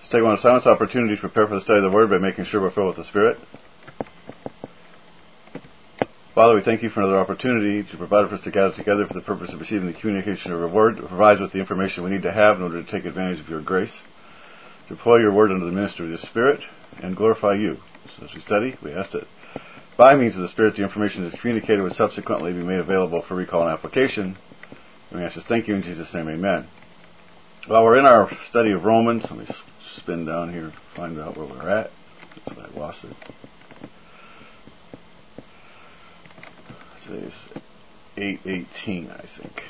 take one of the silence opportunities to prepare for the study of the Word by making sure we're filled with the Spirit. Father, we thank you for another opportunity to provide for us to gather together for the purpose of receiving the communication of your Word. It provides with the information we need to have in order to take advantage of your grace, to deploy your Word under the ministry of the Spirit, and glorify you. So as we study, we ask that by means of the Spirit, the information that is communicated would subsequently be made available for recall and application. And we ask this, thank you in Jesus' name, amen. Well, we're in our study of Romans. Let me spin down here to find out where we're at. I lost it. Today's 8:18, I think.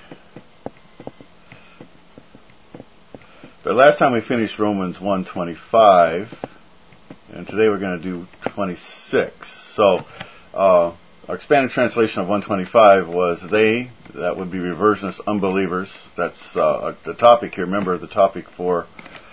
But last time we finished Romans 1:25, and today we're going to do 26. So, our expanded translation of 1:25 was they, that would be reversionist unbelievers. That's the topic here. Remember, the topic for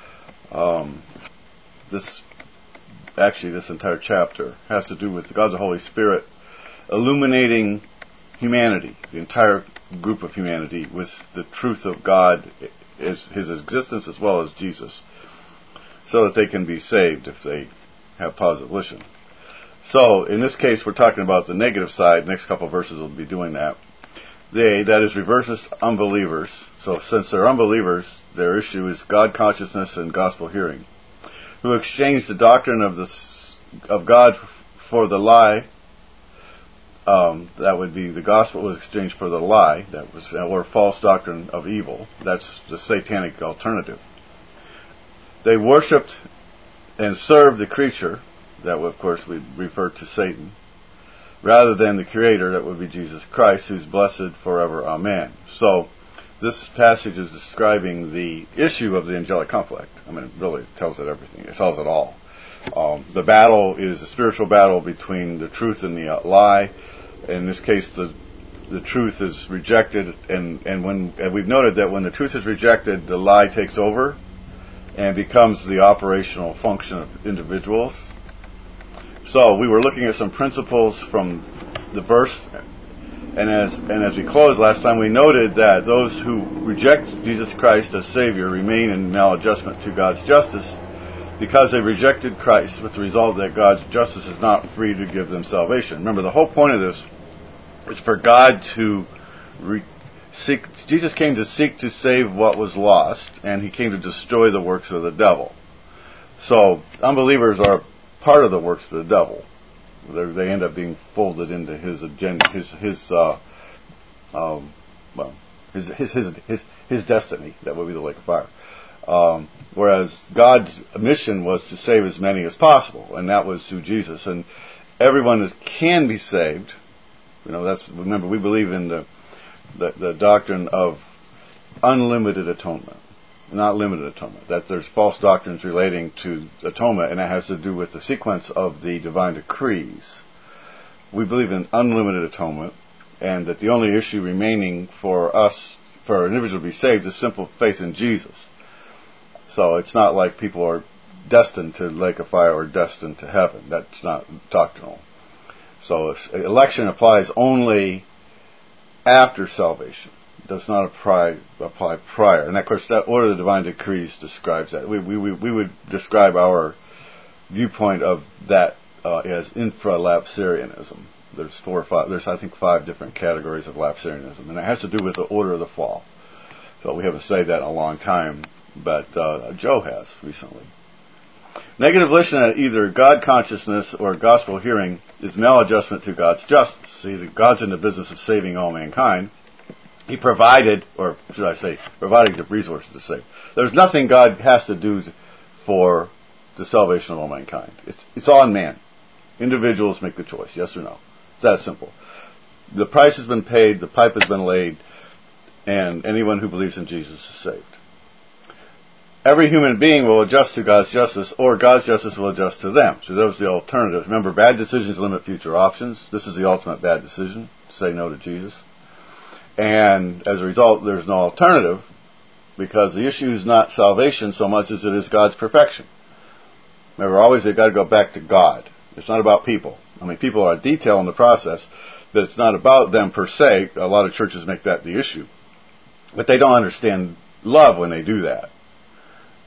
this entire chapter has to do with God the Holy Spirit illuminating humanity, the entire group of humanity, with the truth of God, His existence as well as Jesus, so that they can be saved if they have positive volition. So, in this case, we're talking about the negative side. Next couple of verses will be doing that. They, that is, reversionist unbelievers. So, since they're unbelievers, their issue is God consciousness and gospel hearing, who exchange the doctrine of God for the lie. That would be the gospel was exchanged for the lie, or false doctrine of evil. That's the satanic alternative. They worshipped and served the creature, that would, of course, we refer to Satan, rather than the Creator, that would be Jesus Christ, who's blessed forever. Amen. So, this passage is describing the issue of the angelic conflict. I mean, it really tells it everything. It tells it all. The battle is a spiritual battle between the truth and the lie. In this case, the truth is rejected, and we've noted that when the truth is rejected, the lie takes over and becomes the operational function of individuals. So we were looking at some principles from the verse, and as we closed last time, we noted that those who reject Jesus Christ as Savior remain in maladjustment to God's justice because they rejected Christ, with the result that God's justice is not free to give them salvation. Remember, the whole point of this is for God to seek. Jesus came to seek to save what was lost, and He came to destroy the works of the devil. So, unbelievers are part of the works of the devil. They end up being folded into his agenda, his destiny. That would be the lake of fire. Whereas God's mission was to save as many as possible, and that was through Jesus. And everyone can be saved. Remember, we believe in the doctrine of unlimited atonement, not limited atonement. That there's false doctrines relating to atonement, and that has to do with the sequence of the divine decrees. We believe in unlimited atonement, and that the only issue remaining for an individual to be saved, is simple faith in Jesus. So it's not like people are destined to lake of fire or destined to heaven. That's not doctrinal. So election applies only after salvation. It does not apply prior. And of course, that order of the divine decrees describes that. We would describe our viewpoint of that as infralapsarianism. There's I think 5 different categories of lapsarianism, and it has to do with the order of the fall. So we haven't said that in a long time, but Joe has recently. Negative volition at either God consciousness or gospel hearing is maladjustment to God's justice. See, that God's in the business of saving all mankind. He provided, or should I say, providing the resources to save. There's nothing God has to do for the salvation of all mankind. It's on man. Individuals make the choice, yes or no. It's that simple. The price has been paid, the pipe has been laid, and anyone who believes in Jesus is saved. Every human being will adjust to God's justice, or God's justice will adjust to them. So those are the alternatives. Remember, bad decisions limit future options. This is the ultimate bad decision, to say no to Jesus. And as a result, there's no alternative, because the issue is not salvation so much as it is God's perfection. Remember, always they've got to go back to God. It's not about people. I mean, people are a detail in the process, but it's not about them per se. A lot of churches make that the issue. But they don't understand love when they do that.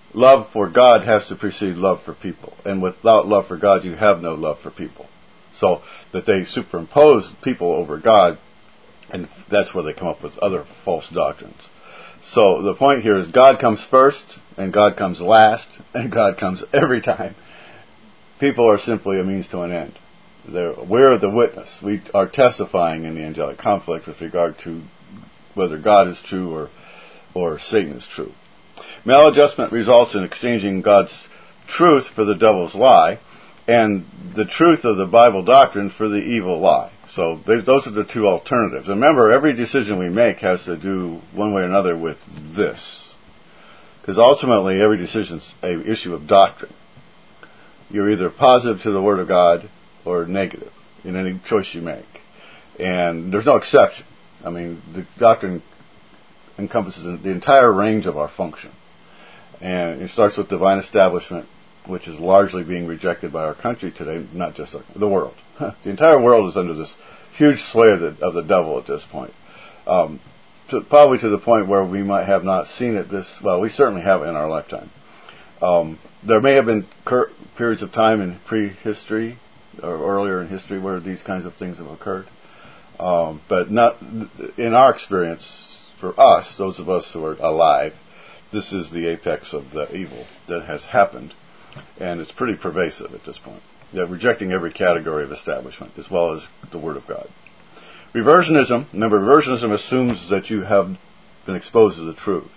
love for God has to precede love for people. And without love for God, you have no love for people. So that they superimpose people over God, and that's where they come up with other false doctrines. So the point here is God comes first, and God comes last, and God comes every time. People are simply a means to an end. We're the witness. We are testifying in the angelic conflict with regard to whether God is true or Satan is true. Maladjustment results in exchanging God's truth for the devil's lie, and the truth of the Bible doctrine for the evil lie. So those are the two alternatives. Remember, every decision we make has to do one way or another with this. Because ultimately, every decision is an issue of doctrine. You're either positive to the Word of God or negative in any choice you make. And there's no exception. I mean, the doctrine encompasses the entire range of our function. And it starts with divine establishment, which is largely being rejected by our country today, not just the world. The entire world is under this huge sway of the devil at this point. Probably to the point where we might have not seen it we certainly have it in our lifetime. There may have been periods of time in prehistory or earlier in history where these kinds of things have occurred. But not in our experience, for us, those of us who are alive, this is the apex of the evil that has happened. And it's pretty pervasive at this point. They're rejecting every category of establishment as well as the Word of God. Remember, reversionism assumes that you have been exposed to the truth.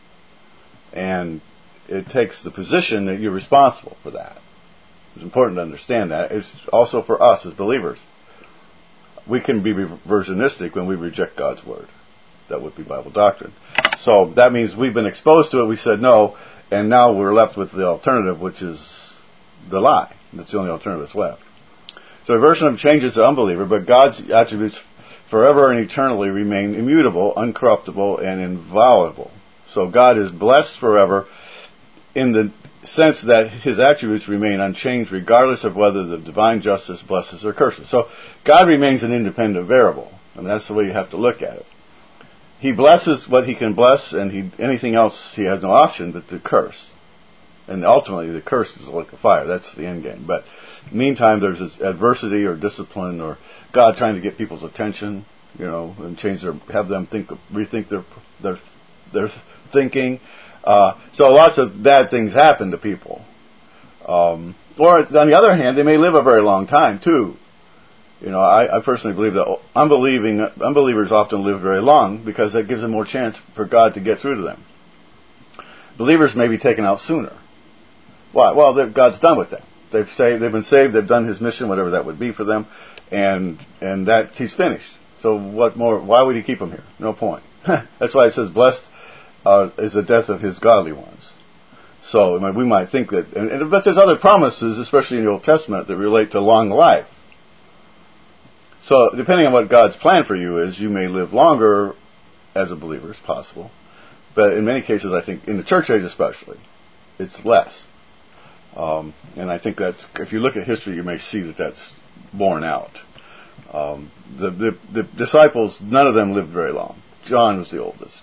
And it takes the position that you're responsible for that. It's important to understand that. It's also for us as believers. We can be reversionistic when we reject God's Word. That would be Bible doctrine. So that means we've been exposed to it, we said no, and now we're left with the alternative, which is the lie. That's the only alternative that's left. So reversionism changes the unbeliever, but God's attributes forever and eternally remain immutable, uncorruptible, and inviolable. So God is blessed forever in the sense that His attributes remain unchanged regardless of whether the divine justice blesses or curses. So God remains an independent variable. I mean, that's the way you have to look at it. He blesses what He can bless, and anything else He has no option but to curse. And ultimately, the curse is like a fire. That's the end game. But meantime, there's this adversity or discipline or God trying to get people's attention, and have them rethink their thinking. So lots of bad things happen to people. Or on the other hand, they may live a very long time too. I personally believe that unbelievers often live very long because that gives them more chance for God to get through to them. Believers may be taken out sooner. Why? Well, God's done with them. They've been saved. They've done His mission, whatever that would be for them, and that He's finished. So what more? Why would He keep them here? No point. That's why it says, "Blessed is the death of His godly ones." So we might think that, but there's other promises, especially in the Old Testament, that relate to long life. So depending on what God's plan for you is, you may live longer as a believer, it's possible. But in many cases, I think, in the church age especially, it's less. And I think if you look at history, you may see that that's borne out. The disciples, none of them lived very long. John was the oldest.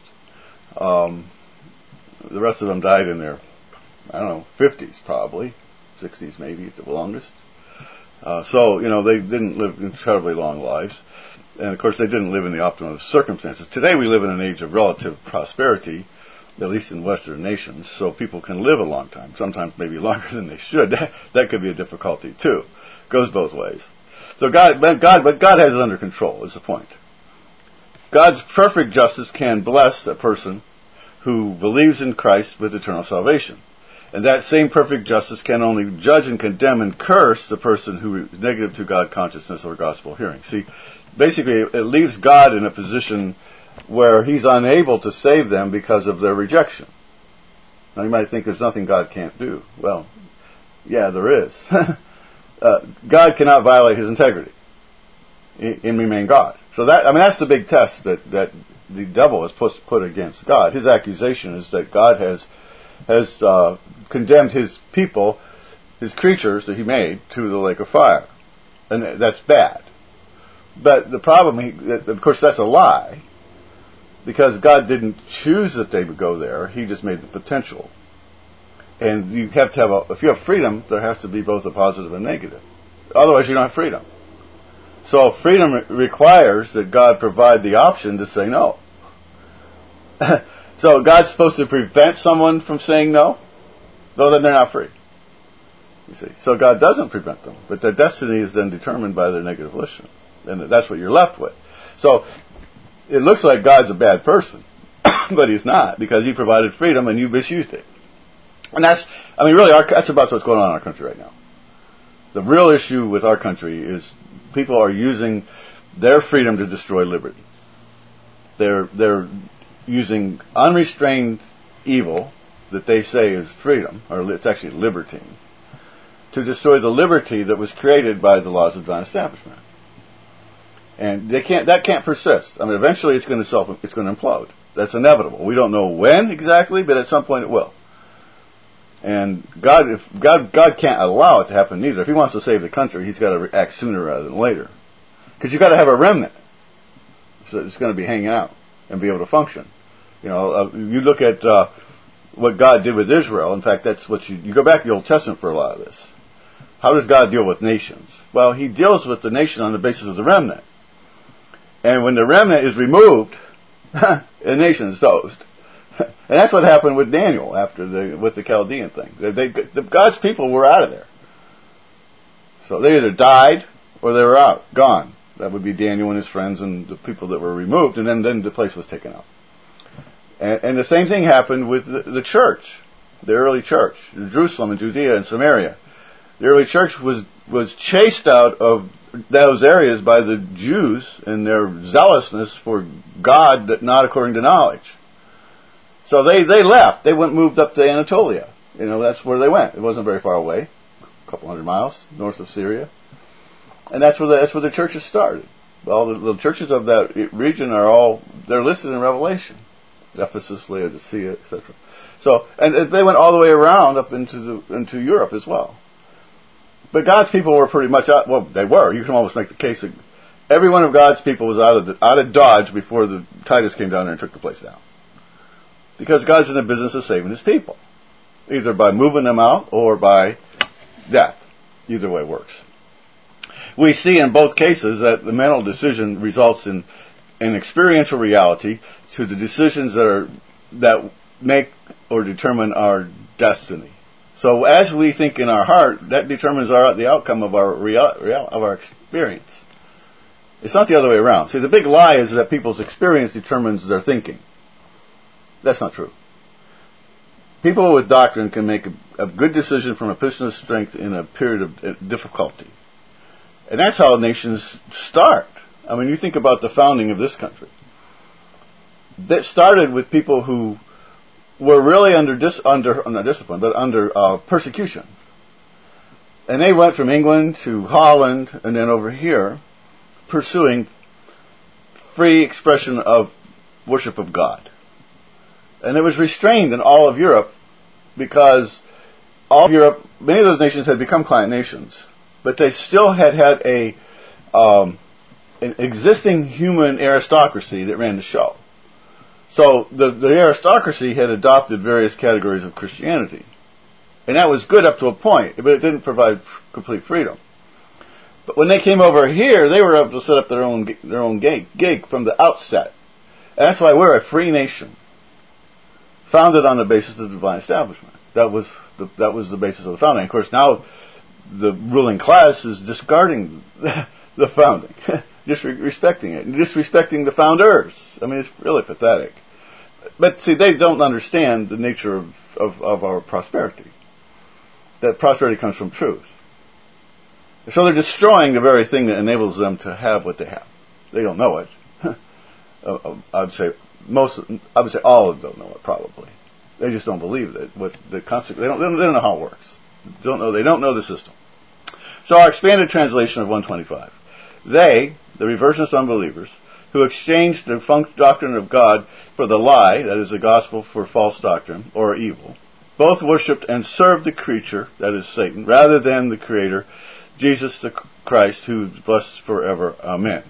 The rest of them died in their, 50s probably, 60s maybe at the longest. So they didn't live incredibly long lives. And of course, they didn't live in the optimum circumstances. Today we live in an age of relative prosperity, at least in Western nations, so people can live a long time, sometimes maybe longer than they should. That could be a difficulty too. Goes both ways. So God has it under control, is the point. God's perfect justice can bless a person who believes in Christ with eternal salvation. And that same perfect justice can only judge and condemn and curse the person who is negative to God consciousness or gospel hearing. See, basically it leaves God in a position where He's unable to save them because of their rejection. Now you might think there's nothing God can't do. Well, yeah, there is. God cannot violate His integrity and remain God. So that's the big test that the devil has put against God. His accusation is that God has condemned His people, His creatures that He made, to the lake of fire. And that's bad. But the problem, of course, that's a lie, because God didn't choose that they would go there. He just made the potential. And you have to have if you have freedom, there has to be both a positive and negative. Otherwise, you don't have freedom. So freedom requires that God provide the option to say no. So God's supposed to prevent someone from saying no, though then they're not free. You see, so God doesn't prevent them, but their destiny is then determined by their negative volition, and that's what you're left with. So it looks like God's a bad person, but He's not, because He provided freedom and you misused it. And that's about what's going on in our country right now. The real issue with our country is people are using their freedom to destroy liberty. They're using unrestrained evil that they say is freedom, or it's actually liberty, to destroy the liberty that was created by the laws of divine establishment. And that can't persist. I mean, eventually it's going to implode. That's inevitable. We don't know when exactly, but at some point it will. And God can't allow it to happen either. If He wants to save the country, He's got to act sooner rather than later. Because you've got to have a remnant. So it's going to be hanging out and be able to function. You look at what God did with Israel. In fact, that's what you go back to the Old Testament for a lot of this. How does God deal with nations? Well, He deals with the nation on the basis of the remnant. And when the remnant is removed, the nation is toast. And that's what happened with Daniel with the Chaldean thing. God's people were out of there. So they either died or they were out, gone. That would be Daniel and his friends and the people that were removed, and then the place was taken out. And the same thing happened with the church, the early church, Jerusalem and Judea and Samaria. The early church was chased out of those areas by the Jews and their zealousness for God, that not according to knowledge. So they left. They moved up to Anatolia. That's where they went. It wasn't very far away, a couple hundred miles north of Syria. And that's where the churches started. All the churches of that region they're listed in Revelation. Ephesus, Laodicea, etc. So, and they went all the way around up into Europe as well. But God's people were pretty much out. Well, they were. You can almost make the case that every one of God's people was out of Dodge before the Titus came down there and took the place down. Because God's in the business of saving His people, either by moving them out or by death. Either way works. We see in both cases that the mental decision results in an experiential reality to the decisions that make or determine our destiny. So as we think in our heart, that determines the outcome of our experience. It's not the other way around. See, the big lie is that people's experience determines their thinking. That's not true. People with doctrine can make a good decision from a position of strength in a period of difficulty. And that's how nations start. I mean, you think about the founding of this country. That started with people who were really under persecution. And they went from England to Holland and then over here, pursuing free expression of worship of God. And it was restrained in all of Europe because all of Europe, many of those nations had become client nations, but they still had an existing human aristocracy that ran the show. So the aristocracy had adopted various categories of Christianity. And that was good up to a point, but it didn't provide complete freedom. But when they came over here, they were able to set up their own gig from the outset. And that's why we're a free nation, founded on the basis of the divine establishment. That was the basis of the founding. Of course, now the ruling class is discarding the founding, disrespecting it, disrespecting the founders. I mean, it's really pathetic. But see, they don't understand the nature of our prosperity. That prosperity comes from truth. So they're destroying the very thing that enables them to have what they have. They don't know it. I would say all of them don't know it. Probably they just don't believe that. They don't know how it works. They don't know the system. So our expanded translation of 125. They, the reversionist unbelievers, who exchanged the doctrine of God for the lie, that is the gospel, for false doctrine, or evil, both worshipped and served the creature, that is Satan, rather than the Creator, Jesus the Christ, who is blessed forever. Amen.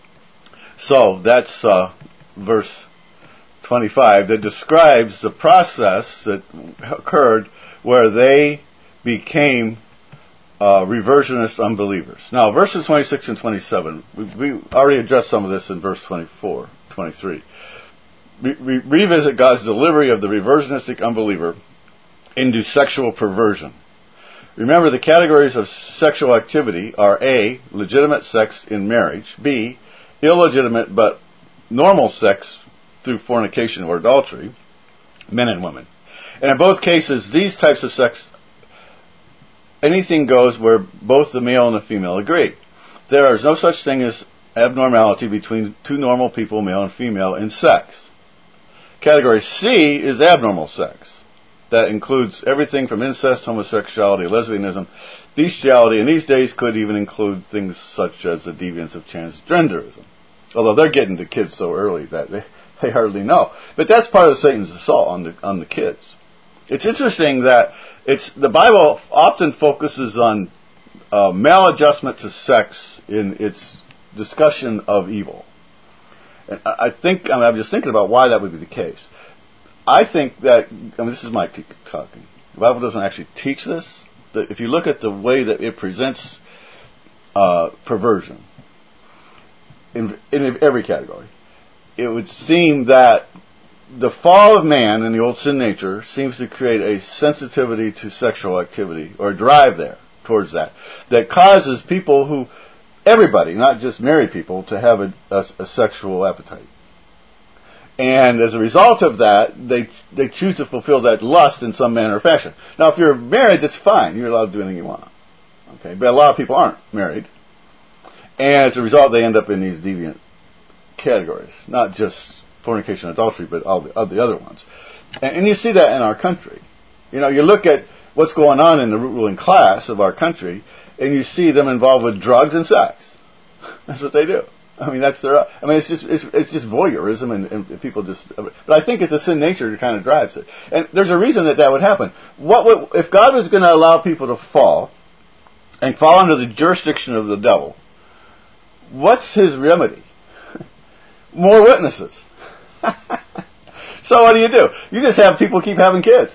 So that's verse 25 that describes the process that occurred where they became reversionist unbelievers. Now, verses 26 and 27, we already addressed some of this in verse 24, 23. Revisit God's delivery of the reversionistic unbeliever into sexual perversion. Remember, the categories of sexual activity are A, legitimate sex in marriage, B, illegitimate but normal sex through fornication or adultery, men and women. And in both cases, these types of sex, anything goes where both the male and the female agree. There is no such thing as abnormality between two normal people, male and female, in sex. Category C is abnormal sex. That includes everything from incest, homosexuality, lesbianism, bestiality, and these days could even include things such as the deviance of transgenderism. Although they're getting to kids so early that they hardly know. But that's part of Satan's assault on the kids. It's interesting that the Bible often focuses on maladjustment to sex in its discussion of evil. And I'm just thinking about why that would be the case. I think that, this is Mike talking. The Bible doesn't actually teach this. If you look at the way that it presents perversion in every category, it would seem that the fall of man in the old sin nature seems to create a sensitivity to sexual activity, or a drive there towards that causes people everybody, not just married people, to have a sexual appetite. And as a result of that, they choose to fulfill that lust in some manner or fashion. Now, if you're married, that's fine. You're allowed to do anything you want. Okay, but a lot of people aren't married. And as a result, they end up in these deviant categories. Not just fornication and adultery, but all the other ones. And you see that in our country. You look at what's going on in the ruling class of our country, and you see them involved with drugs and sex. That's what they do. It's just voyeurism, and people just. But I think it's a sin nature that kind of drives it. And there's a reason that would happen. If God was going to allow people to fall under the jurisdiction of the devil? What's his remedy? More witnesses. So what do? You just have people keep having kids,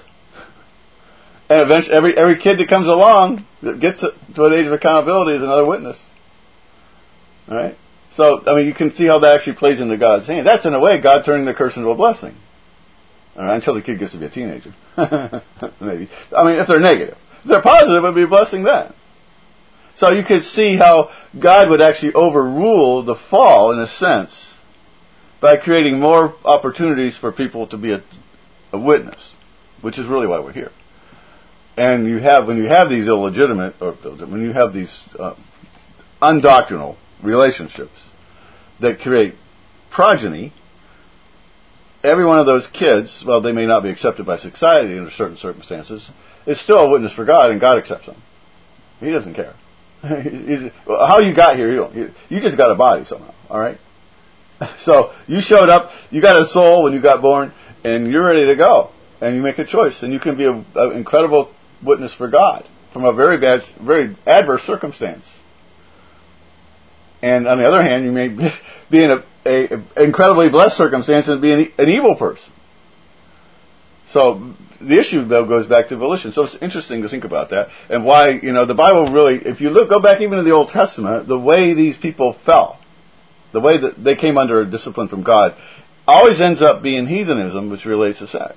and eventually every kid that comes along that gets to an age of accountability is another witness. All right. So, you can see how that actually plays into God's hand. That's, in a way, God turning the curse into a blessing. All right, until the kid gets to be a teenager. Maybe. If they're negative. If they're positive, it would be a blessing then. So you could see how God would actually overrule the fall, in a sense, by creating more opportunities for people to be a witness, which is really why we're here. And when you have these illegitimate, or when you have these undoctrinal relationships that create progeny, every one of those kids, well, they may not be accepted by society under certain circumstances, is still a witness for God, and God accepts them. He doesn't care. How you got here, you just got a body somehow, all right? So you showed up, you got a soul when you got born, and you're ready to go, and you make a choice, and you can be an incredible witness for God from a very adverse circumstance. And on the other hand, you may be in an incredibly blessed circumstance and be an evil person. So the issue, though, goes back to volition. So it's interesting to think about that, and why, the Bible really, if you go back even to the Old Testament, the way these people fell, the way that they came under a discipline from God, always ends up being heathenism, which relates to sex.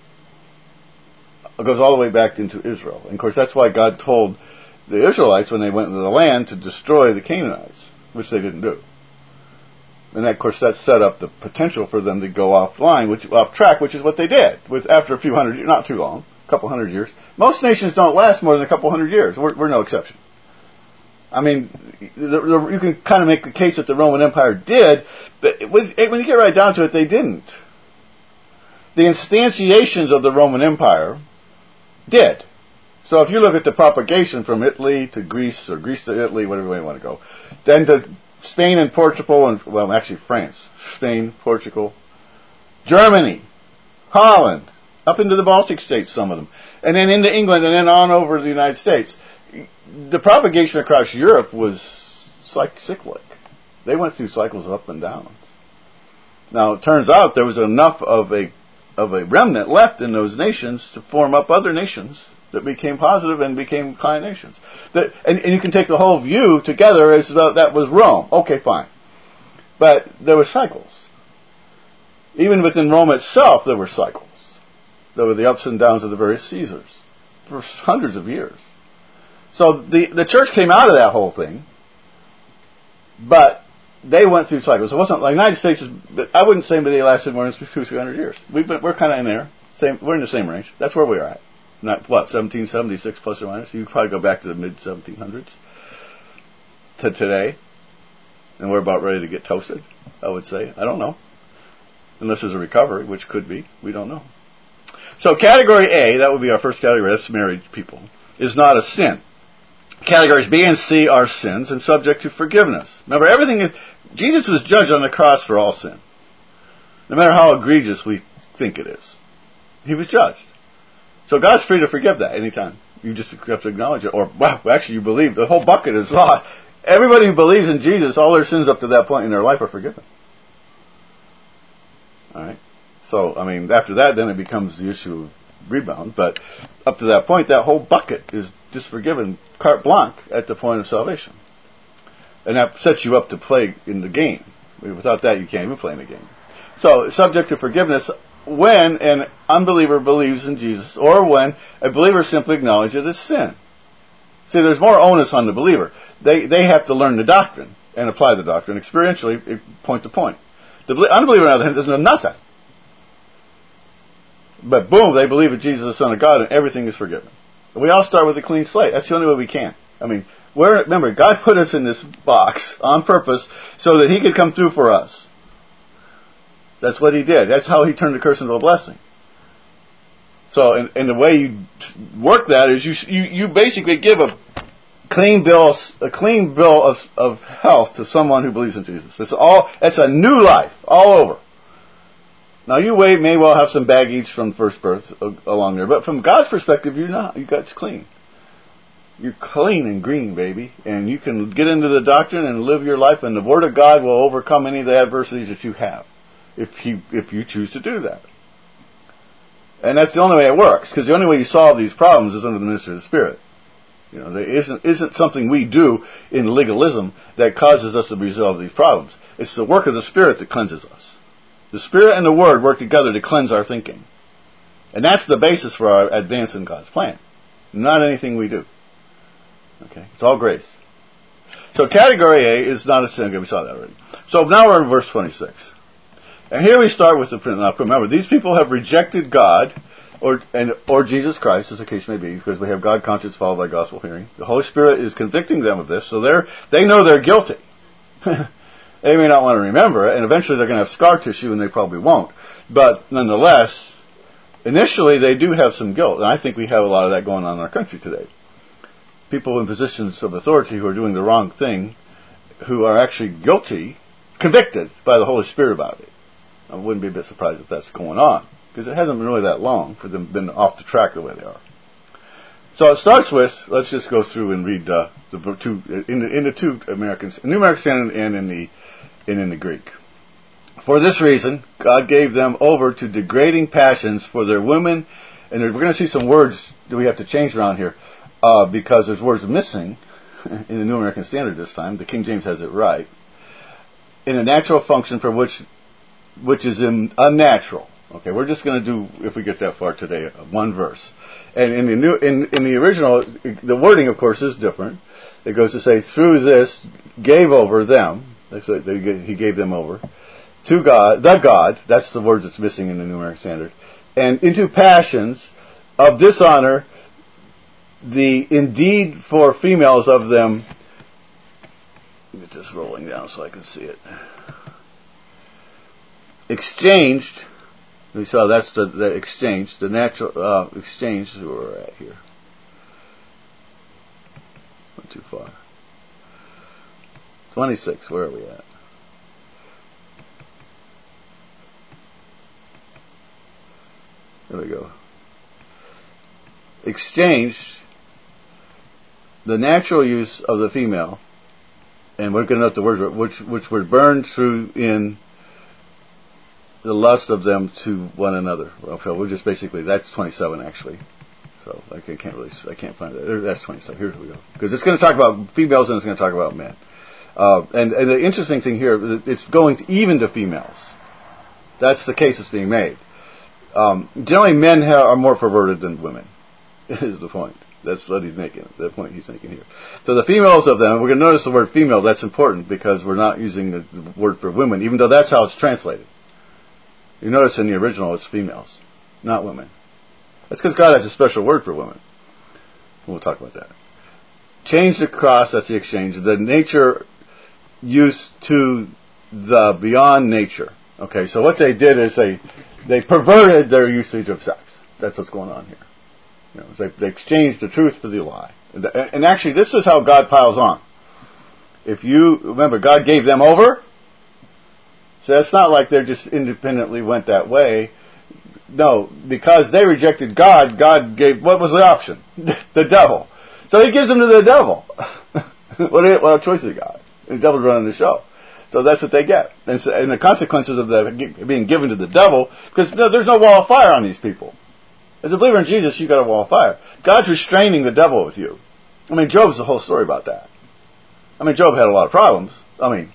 It goes all the way back into Israel. And of course, that's why God told the Israelites when they went into the land to destroy the Canaanites, which they didn't do. And that, of course, that set up the potential for them to go off track, which is what they did. After a few hundred years, not too long, a couple hundred years. Most nations don't last more than a couple hundred years. We're no exception. You can kind of make the case that the Roman Empire did, but when you get right down to it, they didn't. The instantiations of the Roman Empire did. So if you look at the propagation from Italy to Greece, or Greece to Italy, whatever way you want to go, then to Spain and Portugal, and actually France, Spain, Portugal, Germany, Holland, up into the Baltic states, some of them, and then into England, and then on over to the United States. The propagation across Europe was cyclic. They went through cycles of up and downs. Now, it turns out there was enough of a remnant left in those nations to form up other nations that became positive and became client nations. And you can take the whole view together as though that was Rome. Okay, fine. But there were cycles. Even within Rome itself, there were cycles. There were the ups and downs of the various Caesars for hundreds of years. So the church came out of that whole thing, but they went through cycles. It wasn't like the United States. I wouldn't say they lasted more than 200-300 years. We're kind of in there. We're in the same range. That's where we're at. Not 1776 plus or minus. You could probably go back to the mid 1700s to today, and we're about ready to get toasted. I would say. I don't know, unless there's a recovery, which could be. We don't know. So category A, that would be our first category. That's married people. Is not a sin. Categories B and C are sins and subject to forgiveness. Remember, everything is... Jesus was judged on the cross for all sin. No matter how egregious we think it is. He was judged. So God's free to forgive that anytime. You just have to acknowledge it. Or, well, actually you believe. The whole bucket is law. Everybody who believes in Jesus, all their sins up to that point in their life are forgiven. Alright? So, I mean, after that, then it becomes the issue of rebound. But up to that point, that whole bucket is just forgiven carte blanche at the point of salvation. And that sets you up to play in the game. Without that, you can't even play in the game. So, subject to forgiveness when an unbeliever believes in Jesus, or when a believer simply acknowledges it as sin. See, there's more onus on the believer. They have to learn the doctrine and apply the doctrine experientially, point to point. The unbeliever, on the other hand, doesn't know nothing. But boom, they believe that Jesus is the Son of God and everything is forgiven. We all start with a clean slate. That's the only way we can. I mean, remember, God put us in this box on purpose so that He could come through for us. That's what He did. That's how He turned the curse into a blessing. So, and the way you work that is you basically give a clean bill of health to someone who believes in Jesus. It's a new life all over. Now you may well have some baggage from first birth along there, but from God's perspective, you're not. You got clean. You're clean and green, baby, and you can get into the doctrine and live your life, and the Word of God will overcome any of the adversities that you have, if you choose to do that. And that's the only way it works, because the only way you solve these problems is under the ministry of the Spirit. You know, there isn't something we do in legalism that causes us to resolve these problems. It's the work of the Spirit that cleanses us. The Spirit and the Word work together to cleanse our thinking. And that's the basis for our advance in God's plan. Not anything we do. Okay? It's all grace. So category A is not a sin. Okay, we saw that already. So now we're in verse 26. And here we start with the principle. Now remember, these people have rejected God or Jesus Christ, as the case may be, because we have God conscience followed by gospel hearing. The Holy Spirit is convicting them of this, so they know they're guilty. They may not want to remember it, and eventually they're going to have scar tissue, and they probably won't. But nonetheless, initially they do have some guilt, and I think we have a lot of that going on in our country today. People in positions of authority who are doing the wrong thing, who are actually guilty, convicted by the Holy Spirit about it. I wouldn't be a bit surprised if that's going on, because it hasn't been really that long for them been off the track the way they are. So it starts with, let's just go through and read the two in the two Americans, New American Standard and in the Greek. For this reason, God gave them over to degrading passions for their women, and we're going to see some words that we have to change around here because there's words missing in the New American Standard this time. The King James has it right. In a natural function for which is unnatural. Okay, we're just going to do, if we get that far today, one verse. And in the original, the wording, of course, is different. It goes to say, through this gave over them. He gave them over to God, the God. That's the word that's missing in the New American Standard. And into passions of dishonor, the indeed for females of them. Get this rolling down so I can see it. Exchanged. We saw that's the exchange, the natural exchange. Where we're at here. Not too far. 26. Where are we at? There we go. Exchanged the natural use of the female, and we're going to note the word which were burned through in the lust of them to one another. Okay, we're just basically, that's 27 actually. So I can't find it. That's 27. Here we go. Because it's going to talk about females and it's going to talk about men. And the interesting thing here, it's going even to females. That's the case that's being made. Generally, men are more perverted than women. Is the point. That's what he's making. The point he's making here. So the females of them, we're going to notice the word female. That's important because we're not using the word for women, even though that's how it's translated. You notice in the original it's females, not women. That's because God has a special word for women. We'll talk about that. Change the cross, that's the exchange. The nature used to the beyond nature. Okay, so what they did is they perverted their usage of sex. That's what's going on here. You know, they exchanged the truth for the lie. And actually, this is how God piles on. If you remember, God gave them over. So it's not like they just independently went that way. No, because they rejected God, God gave, what was the option? The devil. So he gives them to the devil. What choice has he got? The devil's running the show. So that's what they get. And the consequences of that being given to the devil, because there's no wall of fire on these people. As a believer in Jesus, you've got a wall of fire. God's restraining the devil with you. I mean, Job's the whole story about that. I mean, Job had a lot of problems. I mean,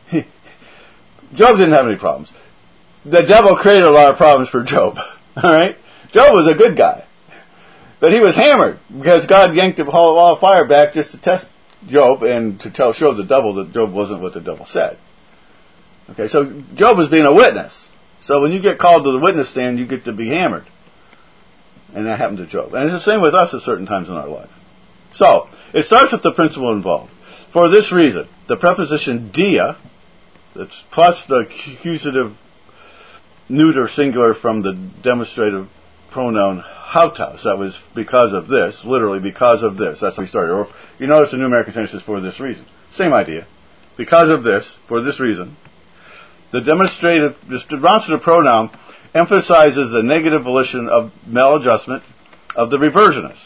Job didn't have any problems. The devil created a lot of problems for Job. All right? Job was a good guy. But he was hammered because God yanked the whole wall of fire back just to test Job and to show the devil that Job wasn't what the devil said. Okay, so Job was being a witness. So when you get called to the witness stand, you get to be hammered. And that happened to Job. And it's the same with us at certain times in our life. So, it starts with the principle involved. For this reason, the preposition dia, that's plus the accusative neuter singular from the demonstrative pronoun hautos. That was because of this, literally because of this. That's how we started. Or you notice the New American Standard says for this reason. Same idea. Because of this, for this reason. The demonstrative pronoun emphasizes the negative volition of maladjustment of the reversionist.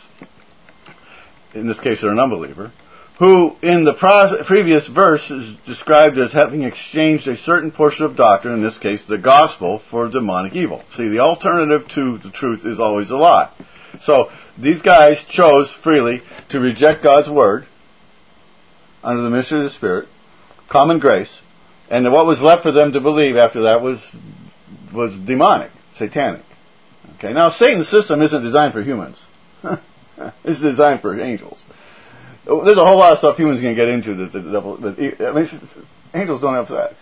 In this case, they're an unbeliever, who in the previous verse is described as having exchanged a certain portion of doctrine, in this case the gospel, for demonic evil. See, the alternative to the truth is always a lie. So these guys chose freely to reject God's word under the mystery of the Spirit, common grace, and what was left for them to believe after that was demonic, satanic. Okay, now Satan's system isn't designed for humans. It's designed for angels. There's a whole lot of stuff humans can get into that the devil. Angels don't have sex.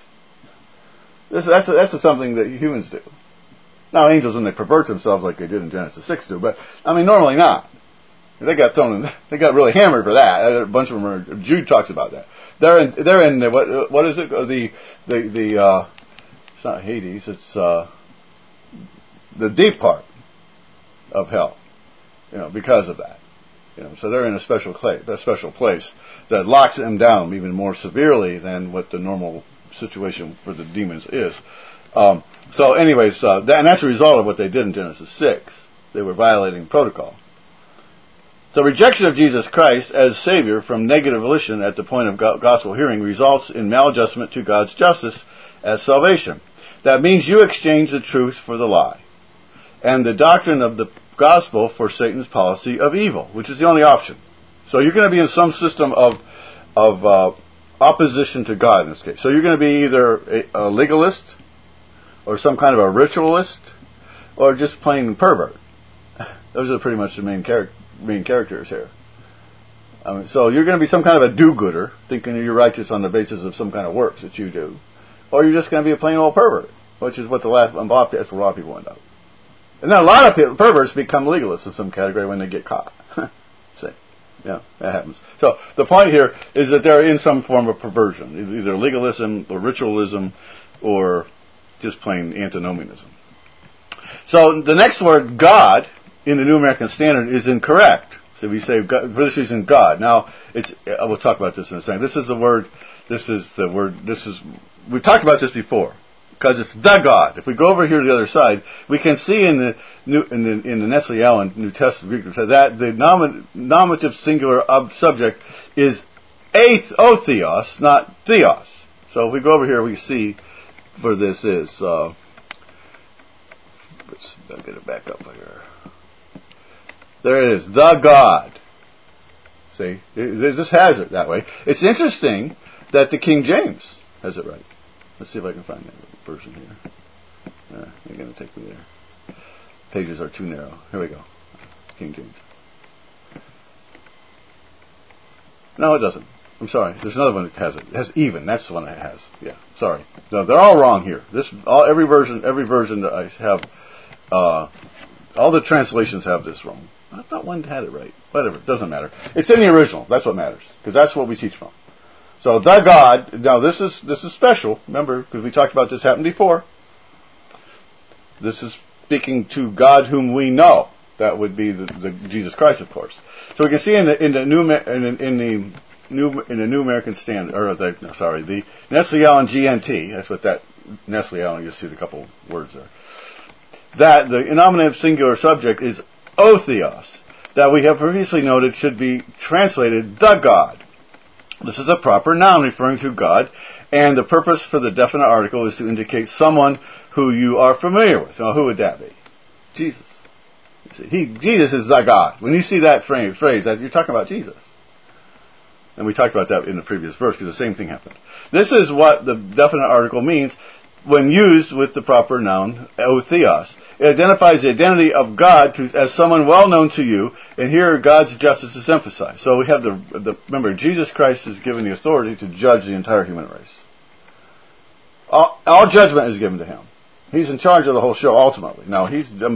That's something that humans do. Now, angels, when they pervert themselves like they did in Genesis 6, do, but normally not. They got really hammered for that. A bunch of them are. Jude talks about that. They're in what is it? It's not Hades. It's the deep part of hell. Because of that. So they're in a special place that locks them down even more severely than what the normal situation for the demons is. So anyways, and that's a result of what they did in Genesis 6. They were violating protocol. So rejection of Jesus Christ as Savior from negative volition at the point of gospel hearing results in maladjustment to God's justice as salvation. That means you exchange the truth for the lie, and the doctrine of the gospel for Satan's policy of evil, which is the only option. So you're going to be in some system of opposition to God in this case. So you're going to be either a legalist, or some kind of a ritualist, or just plain pervert. Those are pretty much the main characters here. So you're going to be some kind of a do-gooder, thinking you're righteous on the basis of some kind of works that you do, or you're just going to be a plain old pervert, which is what that's where a lot of people end up. And then a lot of perverts become legalists in some category when they get caught. See? Yeah, that happens. So the point here is that they're in some form of perversion, either legalism or ritualism or just plain antinomianism. So the next word, God, in the New American Standard is incorrect. So we say, for this reason, God. Now, we'll talk about this in a second. We've talked about this before. Because it's the God. If we go over here to the other side, we can see in the Nestle Allen New Testament Greek that the nominative singular subject is theos, not theos. So if we go over here, we see for this is. I'll get it back up here. There it is. The God. See? It just has it that way. It's interesting that the King James has it right. Let's see if I can find that version here. They're going to take me there. Pages are too narrow. Here we go. King James. No, it doesn't. I'm sorry. There's another one that has it. It has even. That's the one that has. Yeah. Sorry. No, they're all wrong here. Every version that I have, all the translations have this wrong. I thought one had it right. Whatever. It doesn't matter. It's in the original. That's what matters. Because that's what we teach from. So the God. Now this is special. Remember, because we talked about this happened before. This is speaking to God whom we know. That would be the Jesus Christ, of course. So we can see in the New American Standard, or the Nestle Aland GNT. That's what that Nestle Aland. You see the couple words there. That the nominative singular subject is Otheos, that we have previously noted should be translated the God. This is a proper noun referring to God, and the purpose for the definite article is to indicate someone who you are familiar with. Now, who would that be? Jesus. Jesus is the God. When you see that phrase, you're talking about Jesus. And we talked about that in the previous verse, because the same thing happened. This is what the definite article means when used with the proper noun, Otheos. It identifies the identity of God as someone well known to you, and here God's justice is emphasized. So we have remember, Jesus Christ is given the authority to judge the entire human race. All judgment is given to Him. He's in charge of the whole show ultimately. Now,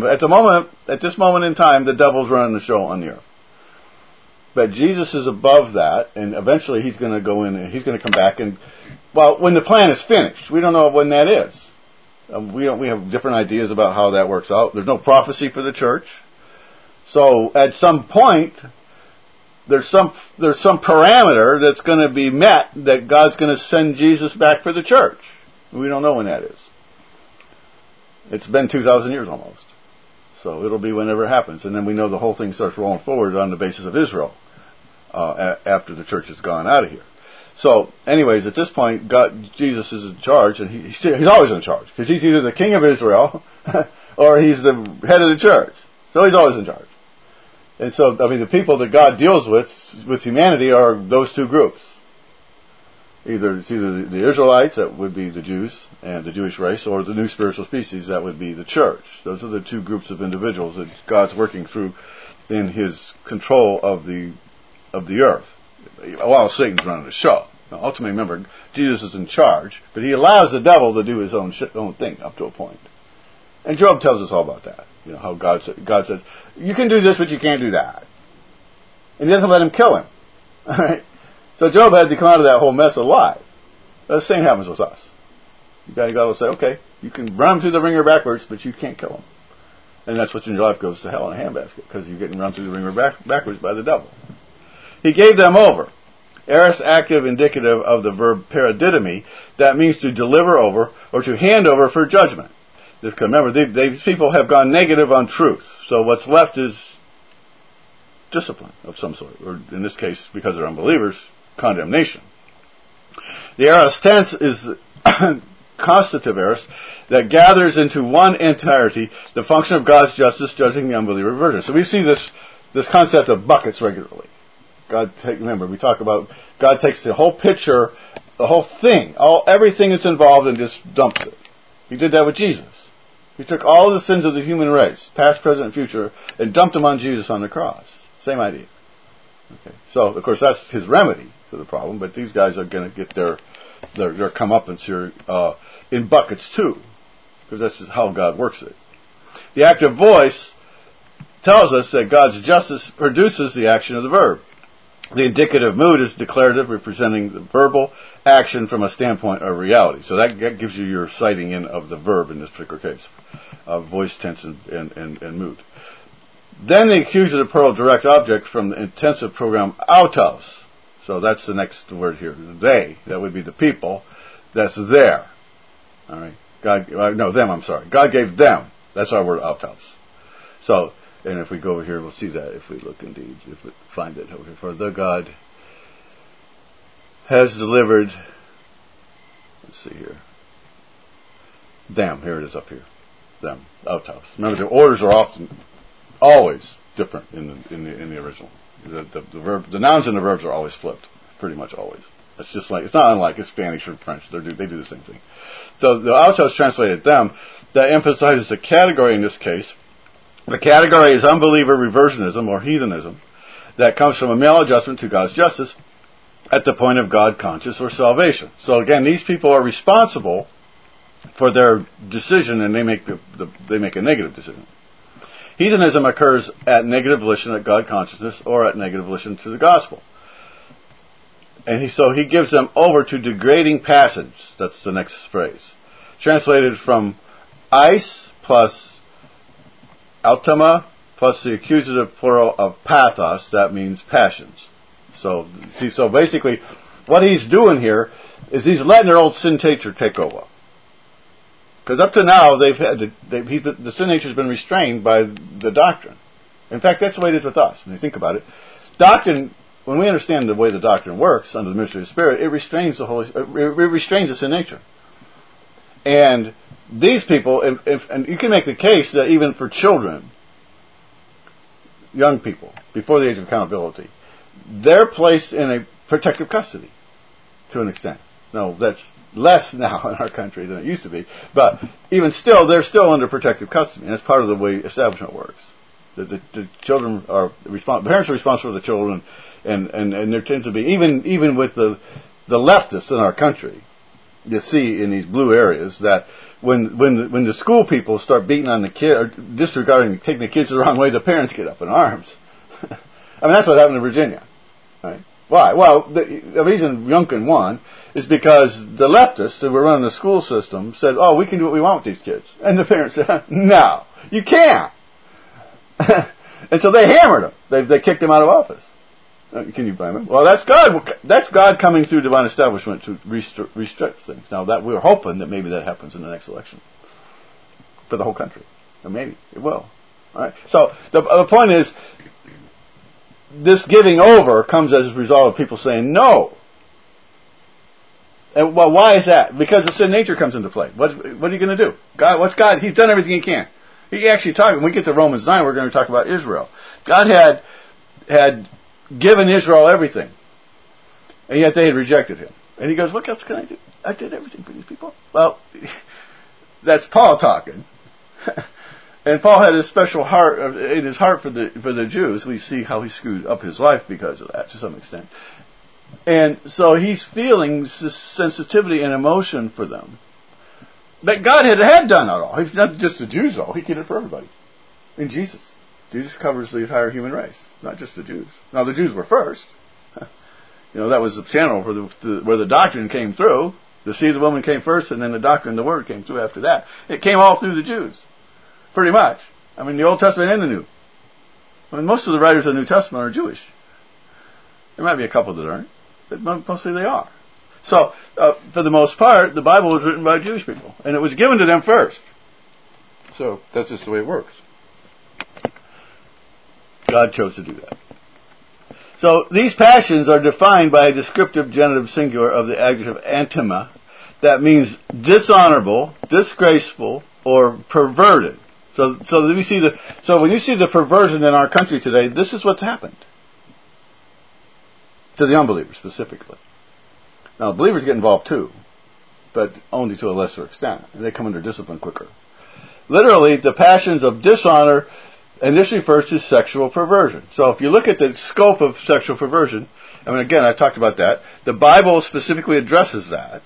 at this moment in time, the devil's running the show on the earth. But Jesus is above that, and eventually He's going to go in and He's going to come back and, when the plan is finished, we don't know when that is. We have different ideas about how that works out. There's no prophecy for the church. So at some point, there's some parameter that's going to be met that God's going to send Jesus back for the church. We don't know when that is. It's been 2,000 years almost. So it'll be whenever it happens. And then we know the whole thing starts rolling forward on the basis of Israel after the church has gone out of here. So, anyways, at this point, Jesus is in charge, and he's always in charge, because He's either the king of Israel or He's the head of the church. So He's always in charge. And so, the people that God deals with humanity are those two groups. It's either the Israelites, that would be the Jews and the Jewish race, or the new spiritual species, that would be the church. Those are the two groups of individuals that God's working through in His control of the earth, while Satan's running the show. Now, ultimately, remember, Jesus is in charge, but He allows the devil to do his own thing up to a point. And Job tells us all about that. How God says, you can do this, but you can't do that. And He doesn't let him kill him. All right? So Job had to come out of that whole mess alive. The same happens with us. God will say, okay, you can run him through the ringer backwards, but you can't kill him. And that's what in your life goes to hell in a handbasket, because you're getting run through the ringer backwards by the devil. He gave them over. Aorist active indicative of the verb paradidomi, that means to deliver over or to hand over for judgment. Remember, these people have gone negative on truth. So what's left is discipline of some sort, or in this case, because they're unbelievers, condemnation. The aorist tense is constitutive aorist that gathers into one entirety the function of God's justice judging the unbeliever virgin. So we see this concept of buckets regularly. Remember, we talk about God takes the whole picture, the whole thing, everything that's involved, and just dumps it. He did that with Jesus. He took all the sins of the human race, past, present, and future, and dumped them on Jesus on the cross. Same idea. Okay. So, of course, that's His remedy for the problem, but these guys are going to get their comeuppance here in buckets too, because this is how God works it. The active voice tells us that God's justice produces the action of the verb. The indicative mood is declarative, representing the verbal action from a standpoint of reality. So that gives you your citing in of the verb in this particular case, voice, tense, and mood. Then the accusative plural direct object from the intensive program autos. So that's the next word here. They, that would be the people, that's there. All right. I'm sorry. God gave them. That's our word autos. So, and if we go over here, we'll see that if we look indeed, if we find it over here. For the God has delivered, let's see here, them. Here it is up here. Them. Autos. Remember, the orders are always different in the original. The nouns and the verbs are always flipped, pretty much always. It's just like, it's not unlike Spanish or French. They do the same thing. So the autos translated them. That emphasizes the category in this case. The category is unbeliever reversionism or heathenism that comes from a maladjustment to God's justice at the point of God conscious or salvation. So again, these people are responsible for their decision, and they make a negative decision. Heathenism occurs at negative volition at God consciousness or at negative volition to the gospel. And so he gives them over to degrading passage. That's the next phrase. Translated from eis plus automa plus the accusative plural of pathos, that means passions. So basically, what he's doing here is he's letting their old sin nature take over. Because up to now, the sin nature has been restrained by the doctrine. In fact, that's the way it is with us, when you think about it. Doctrine, when we understand the way the doctrine works under the ministry of the Spirit, it restrains the sin nature. And these people, and you can make the case that even for children, young people, before the age of accountability, they're placed in a protective custody to an extent. No, that's less now in our country than it used to be. But even still, they're still under protective custody. And that's part of the way establishment works. The children are parents are responsible for the children, and there tends to be even with the leftists in our country, you see in these blue areas that when the school people start beating on the kid or disregarding, taking the kids the wrong way, the parents get up in arms. I mean, that's what happened in Virginia, right? Why? Well, the reason Youngkin won is because the leftists that were running the school system said, "Oh, we can do what we want with these kids," and the parents said, "No, you can't." And so they hammered him. They kicked him out of office. Can you blame him? Well, that's God. That's God coming through divine establishment to restrict things. Now, that we're hoping that maybe that happens in the next election for the whole country, or maybe it will. All right. So the point is, this giving over comes as a result of people saying no. And well, why is that? Because the sin nature comes into play. What are you going to do? God, what's God? He's done everything He can. He actually talked. When we get to Romans 9, we're going to talk about Israel. God had given Israel everything, and yet they had rejected Him. And He goes, "What else can I do? I did everything for these people." Well, that's Paul talking. And Paul had a special heart in his heart for the Jews. We see how he screwed up his life because of that, to some extent. And so he's feeling this sensitivity and emotion for them. But God had done that all. He's not just the Jews, though. He did it for everybody. In Jesus. Jesus covers the entire human race, not just the Jews. Now, the Jews were first. That was the channel where the doctrine came through. The seed of the woman came first, and then the doctrine, the word, came through after that. It came all through the Jews. Pretty much. I mean, the Old Testament and the New. I mean, most of the writers of the New Testament are Jewish. There might be a couple that aren't, but mostly they are. So, for the most part, the Bible was written by Jewish people, and it was given to them first. So, that's just the way it works. God chose to do that. So, these passions are defined by a descriptive genitive singular of the adjective antima, that means dishonorable, disgraceful, or perverted. So when you see the perversion in our country today, this is what's happened to the unbelievers specifically. Now, believers get involved too, but only to a lesser extent. And they come under discipline quicker. Literally, the passions of dishonor, and this refers to sexual perversion. So if you look at the scope of sexual perversion, I mean, again, I talked about that. The Bible specifically addresses that.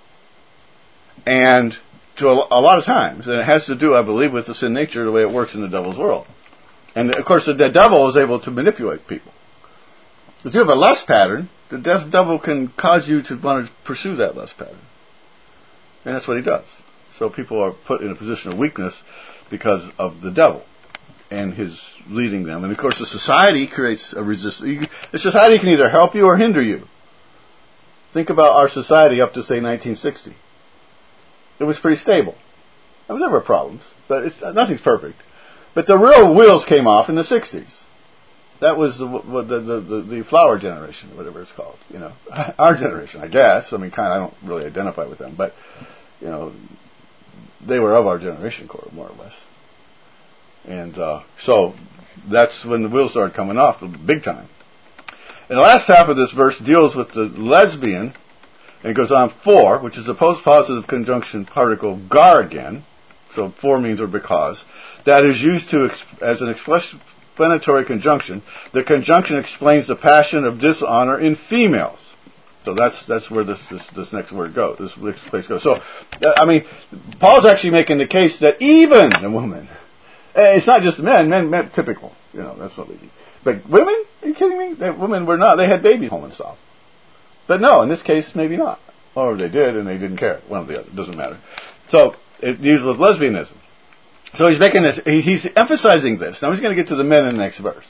And to a lot of times, and it has to do, I believe, with the sin nature, the way it works in the devil's world. And of course, the devil is able to manipulate people. If you have a lust pattern, the devil can cause you to want to pursue that lust pattern. And that's what he does. So people are put in a position of weakness because of the devil and his leading them. And of course, the society creates a resistance. The society can either help you or hinder you. Think about our society up to, say, 1960. It was pretty stable. I mean, there were problems, but nothing's perfect. But the real wheels came off in the 60s. That was the flower generation, or whatever it's called. Our generation, I guess. I mean, I don't really identify with them, but they were of our generation, more or less. And so that's when the wheels started coming off, big time. And the last half of this verse deals with the lesbian, and it goes on for, which is the post-positive conjunction particle gar again. So for means or because. That is used as an explanatory conjunction. The conjunction explains the passion of dishonor in females. So that's where this next word goes. This next place goes. So, Paul's actually making the case that even a woman, it's not just men. Men typical. That's what they do. But women? Are you kidding me? Women were not. They had babies home and stuff. But no, in this case, maybe not. Or they did and they didn't care. One or the other. It doesn't matter. So, it deals with lesbianism. So he's making this, he's emphasizing this. Now he's going to get to the men in the next verse.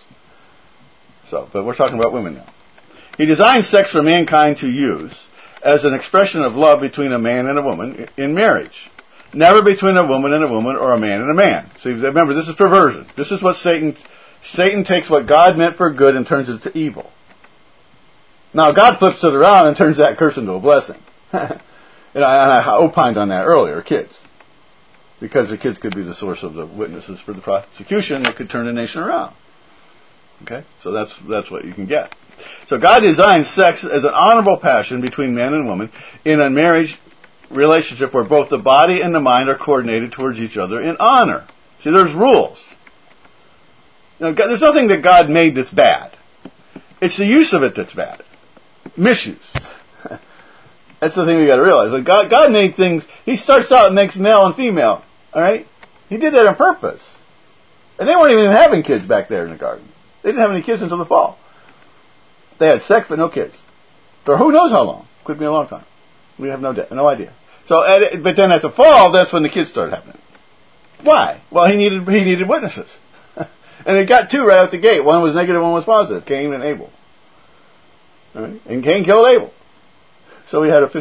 But we're talking about women now. He designed sex for mankind to use as an expression of love between a man and a woman in marriage. Never between a woman and a woman or a man and a man. See, remember, this is perversion. This is what Satan takes what God meant for good and turns it to evil. Now God flips it around and turns that curse into a blessing. And I opined on that earlier, kids. Because the kids could be the source of the witnesses for the prosecution that could turn the nation around. Okay? So that's what you can get. So God designed sex as an honorable passion between man and woman in a marriage relationship where both the body and the mind are coordinated towards each other in honor. See, there's rules. There's nothing that God made that's bad. It's the use of it that's bad. Misuse. That's the thing we got to realize. Like God made things. He starts out and makes male and female. All right, He did that on purpose. And they weren't even having kids back there in the garden. They didn't have any kids until the fall. They had sex but no kids. For who knows how long? Could be a long time. We have no idea. So, but then at the fall, that's when the kids started happening. Why? Well, he needed witnesses, and it got two right out the gate. One was negative, one was positive. Cain and Abel. All right, and Cain killed Abel. So we had a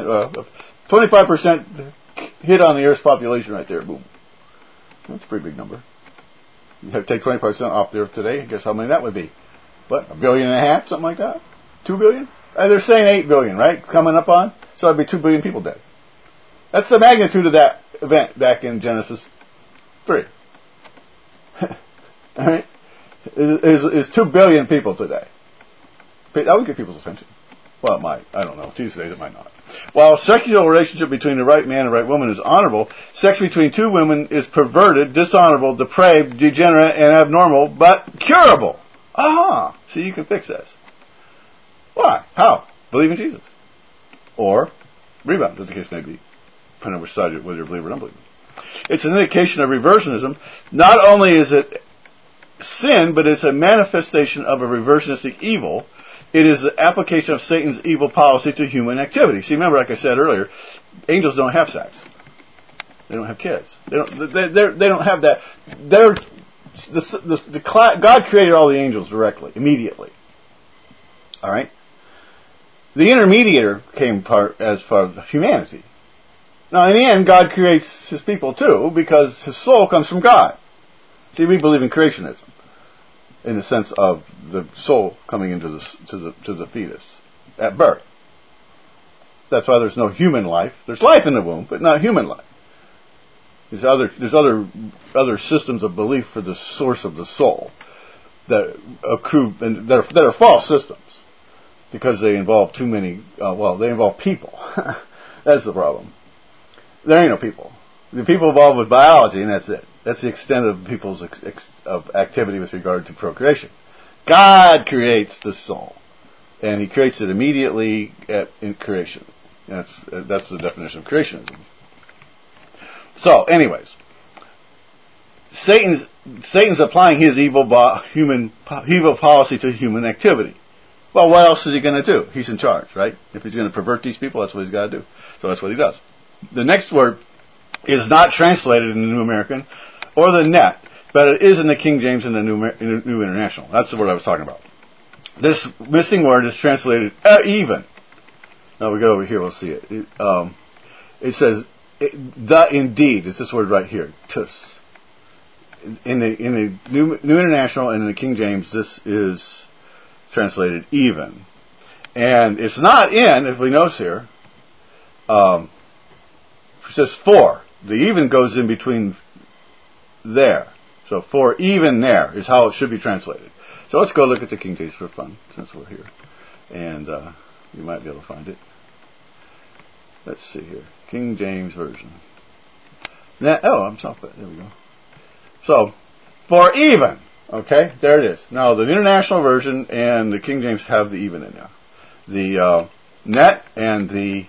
25% hit on the Earth's population right there. Boom. That's a pretty big number. You have to take 25% off the Earth today. Guess how many that would be? What, 1.5 billion, something like that? 2 billion? They're saying 8 billion, right? It's coming up on. So that'd be 2 billion people dead. That's the magnitude of that event back in Genesis 3. All right? Is 2 billion people today. That would get people's attention. Well, it might. I don't know. These days it might not. While sexual relationship between the right man and right woman is honorable, sex between two women is perverted, dishonorable, depraved, degenerate, and abnormal, but curable. Aha! See, you can fix this. Why? How? Believe in Jesus. Or rebound, as the case may be. Depending on which side, whether you believe or don't believe. It's an indication of reversionism. Not only is it sin, but it's a manifestation of a reversionistic evil. It is the application of Satan's evil policy to human activity. See, remember, like I said earlier, angels don't have sex. They don't have kids. They don't have that. God created all the angels directly, immediately. All right. The intermediator came as part of humanity. Now, in the end, God creates His people too, because His soul comes from God. See, we believe in creationism, in the sense of the soul coming into the fetus at birth. That's why there's no human life. There's life in the womb, but not human life. There's other systems of belief for the source of the soul that accrue and that are false systems because they involve too many. They involve people. That's the problem. There ain't no people. The people involved with biology, and that's it. That's the extent of people's of activity with regard to procreation. God creates the soul, and He creates it immediately in creation. That's the definition of creationism. So, anyways, Satan's applying his evil policy to human activity. Well, what else is he going to do? He's in charge, right? If he's going to pervert these people, that's what he's got to do. So that's what he does. The next word is not translated in the New American or the Net, but it is in the King James and the New International. That's the word I was talking about. This missing word is translated even. Now we go over here, we'll see it. It says, the indeed, is this word right here, tus. In the New International and in the King James, this is translated even. And it's not in, if we notice here, it says for. The even goes in between there. So for even there is how it should be translated. So let's go look at the King James for fun, since we're here. And you might be able to find it. Let's see here. King James Version. There we go. So, for even. Okay, there it is. Now, the International Version and the King James have the even in there. The Net and the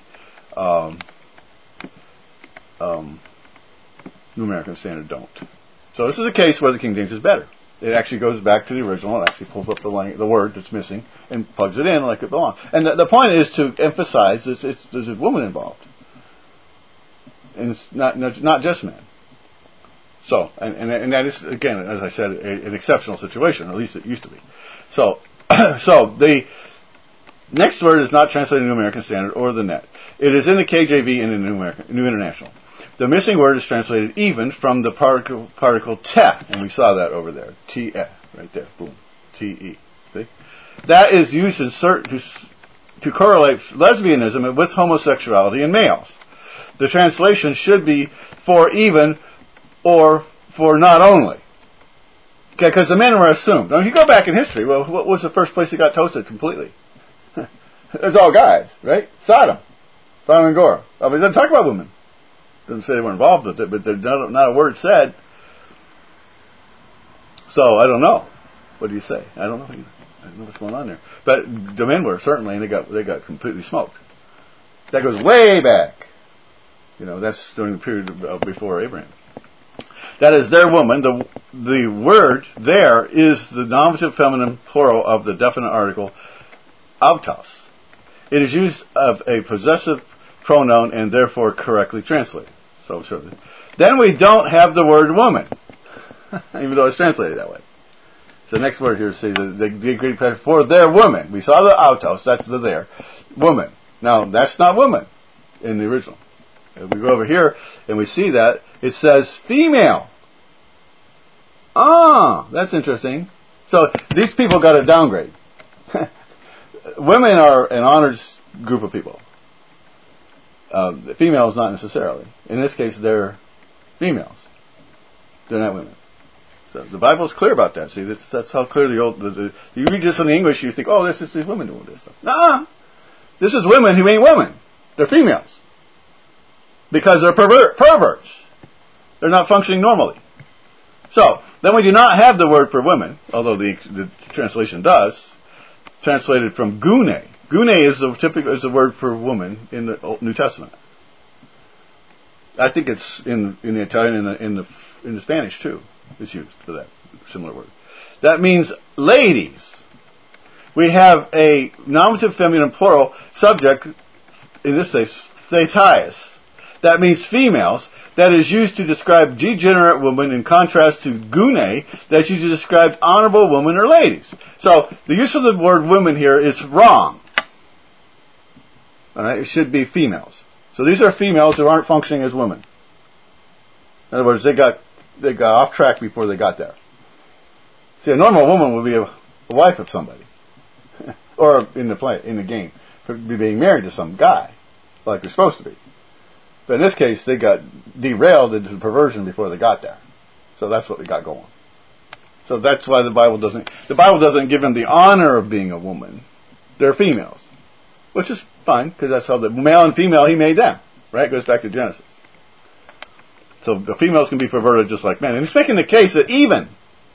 New American Standard don't. So this is a case where the King James is better. It actually goes back to the original. It actually pulls up the word that's missing and plugs it in like it belongs. And the point is to emphasize there's a woman involved. And it's not just men. So, and that is, again, as I said, an exceptional situation. At least it used to be. So, so the next word is not translated in the New American Standard or the Net. It is in the KJV and in the New International. The missing word is translated even from the particle te, and we saw that over there. Te, right there. Boom. Te. See? That is used to correlate lesbianism with homosexuality in males. The translation should be for even or for not only. Okay, because the men were assumed. Now, if you go back in history, well, what was the first place that got toasted completely? It was all guys, right? Sodom and Gomorrah. I mean, it doesn't talk about women. It doesn't say they were involved with it, but there's not a word said. So, I don't know. What do you say? I don't know what's going on there. But the men were, certainly, and they got completely smoked. That goes way back. You know, that's during the period of before Abraham. That is their woman. The word there is the nominative feminine plural of the definite article autos. It is used of a possessive pronoun and therefore correctly translated. So then we don't have the word woman, even though it's translated that way. So the next word here, see the Greek for their woman. We saw the autos. That's the there woman. Now that's not woman in the original. If we go over here and we see that it says female. Ah, that's interesting. So these people got a downgrade. Women are an honored group of people. Females not necessarily. In this case, they're females. They're not women. So the Bible is clear about that. See, that's how clear you read this in the English, you think, oh, this is women doing this stuff. Nah, this is women who ain't women. They're females. Because they're perverts. They're not functioning normally. So, then we do not have the word for women, although the translation does, translated from gune. Gune is the word for woman in the New Testament. I think it's in the Italian and in the Spanish too. It's used for that similar word. That means ladies. We have a nominative feminine plural subject, in this case, thetias. That means females. That is used to describe degenerate women in contrast to gune, that's used to describe honorable women or ladies. So, the use of the word women here is wrong. Alright, it should be females. So these are females who aren't functioning as women. In other words, they got off track before they got there. See, a normal woman would be a wife of somebody. Or in the game. Be being married to some guy. Like they're supposed to be. But in this case, they got derailed into perversion before they got there. So that's what they got going. So that's why the Bible doesn't give them the honor of being a woman. They're females. Which is fine, because that's how the male and female, he made them. Right? It goes back to Genesis. So the females can be perverted just like men. And he's making the case that even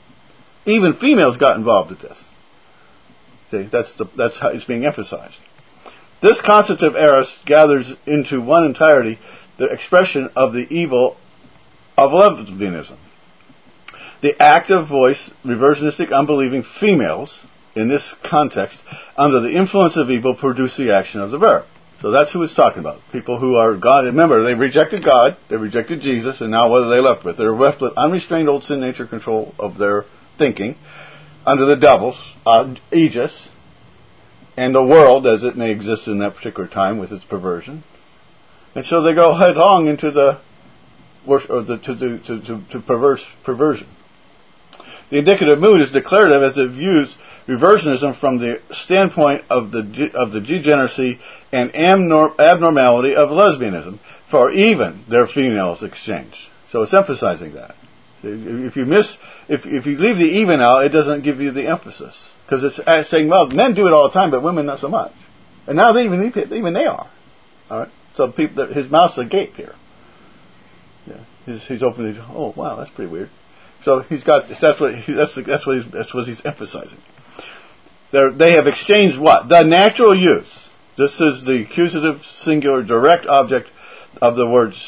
females got involved with this. See, that's how it's being emphasized. This concept of eros gathers into one entirety the expression of the evil of lesbianism. The active voice, reversionistic, unbelieving females, in this context, under the influence of evil, produce the action of the verb. So that's who it's talking about. People who are God. Remember, they rejected God, they rejected Jesus, and now what are they left with? They're left with unrestrained old sin nature control of their thinking, under the devil's aegis, and the world as it may exist in that particular time with its perversion. And so they go headlong into the worship, to perversion. The indicative mood is declarative as it views reversionism from the standpoint of the degeneracy and abnormality of lesbianism, for even their females exchange. So it's emphasizing that. If you leave the even out, it doesn't give you the emphasis. Because it's saying, well, men do it all the time, but women not so much. And now even they are. All right. So his mouth's agape here. Yeah. He's opening. Oh wow, that's pretty weird. So that's what he's emphasizing. They have exchanged what? The natural use. This is the accusative singular direct object of the word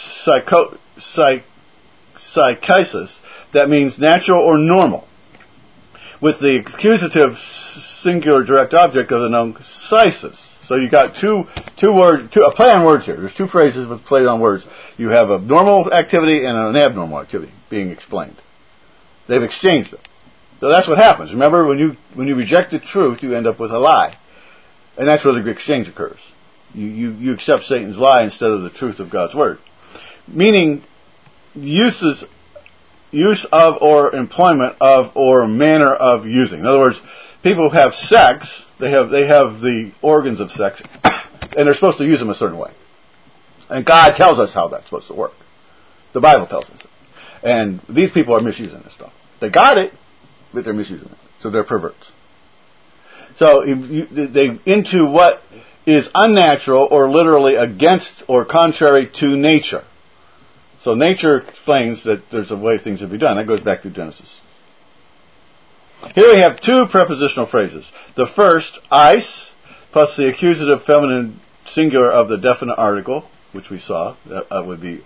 psychesis. That means natural or normal. With the accusative singular direct object of the noun physis. So you got a play on words here. There's two phrases with play on words. You have a normal activity and an abnormal activity being explained. They've exchanged them. So that's what happens. Remember, when you reject the truth, you end up with a lie. And that's where the exchange occurs. You accept Satan's lie instead of the truth of God's word. Meaning, use of or employment of or manner of using. In other words, people who have sex, they have the organs of sex, and they're supposed to use them a certain way. And God tells us how that's supposed to work. The Bible tells us it. And these people are misusing this stuff. They got it, but they're misusing it. So they're perverts. So they into what is unnatural or literally against or contrary to nature. So nature explains that there's a way things should be done. That goes back to Genesis. Here we have two prepositional phrases. The first, eis, plus the accusative feminine singular of the definite article, which we saw. That would be,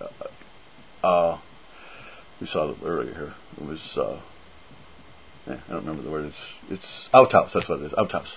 we saw it earlier here. It was, I don't remember the word. It's autos. That's what it is. Autos.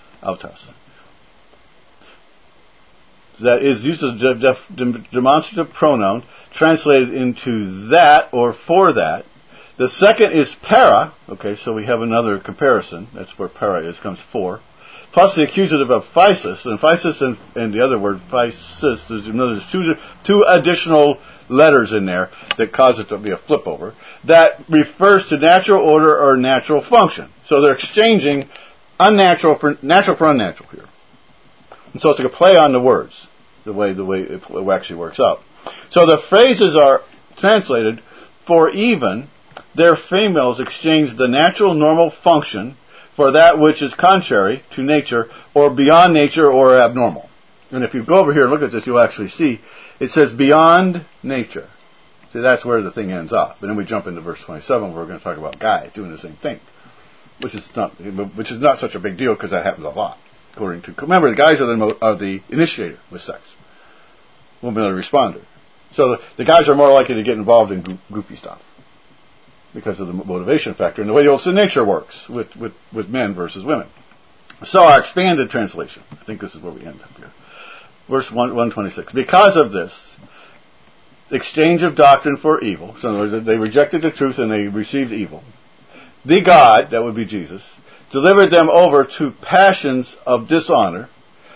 That is used as a demonstrative pronoun, translated into that or for that. The second is para. Okay, so we have another comparison. That's where para comes for. Plus the accusative of physis. And physis and the other word, physis, there's two additional letters in there that cause it to be a flip over. That refers to natural order or natural function. So they're exchanging natural for unnatural here. And so it's like a play on the words, the way it actually works out. So the phrases are translated, for even their females exchange the natural normal function for that which is contrary to nature or beyond nature or abnormal. And if you go over here and look at this, you'll actually see it says beyond nature. See, that's where the thing ends up. And then we jump into verse 27 where we're going to talk about guys doing the same thing, which is not such a big deal because that happens a lot. Remember, the guys are the initiator with sex. Women are the responder. So the guys are more likely to get involved in goofy stuff because of the motivation factor and the way the old sin nature works with men versus women. So our expanded translation, I think this is where we end up here. Verse 126. Because of this, exchange of doctrine for evil. So in other words, they rejected the truth and they received evil. The God, that would be Jesus, delivered them over to passions of dishonor.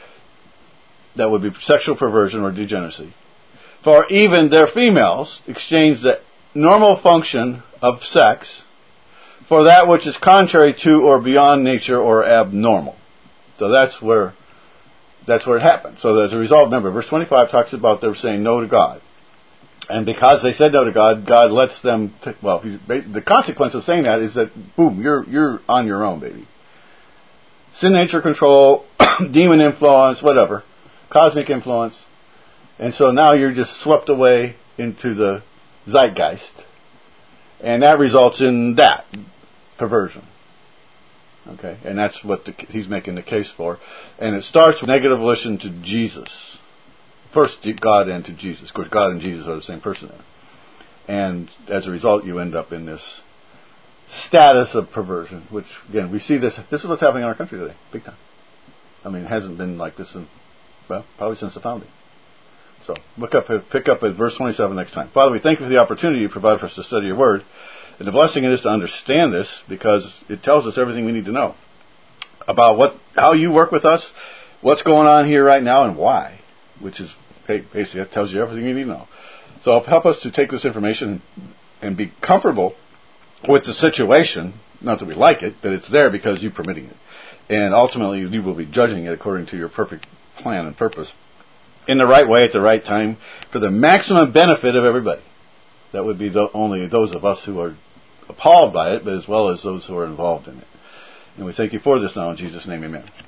That would be sexual perversion or degeneracy. For even their females exchanged the normal function of sex for that which is contrary to or beyond nature or abnormal. So that's where it happened. So as a result, remember, verse 25 talks about them saying no to God. And because they said no to God, God lets them, the consequence of saying that is that, boom, you're on your own, baby. Sin nature control, demon influence, whatever, cosmic influence. And so now you're just swept away into the zeitgeist. And that results in that perversion. Okay, and that's what he's making the case for. And it starts with negative relation to Jesus. First, God and to Jesus. Of course, God and Jesus are the same person there. And as a result, you end up in this status of perversion, which, again, we see this. This is what's happening in our country today, big time. I mean, it hasn't been like this probably since the founding. So, pick up at verse 27 next time. Father, we thank you for the opportunity you provide for us to study your word. And the blessing it is to understand this because it tells us everything we need to know about how you work with us, what's going on here right now, and why, which is basically it tells you everything you need to know. So help us to take this information and be comfortable with the situation, not that we like it, but it's there because you're permitting it. And ultimately you will be judging it according to your perfect plan and purpose in the right way at the right time for the maximum benefit of everybody. That would be only those of us who are appalled by it, but as well as those who are involved in it. And we thank you for this now in Jesus' name, amen.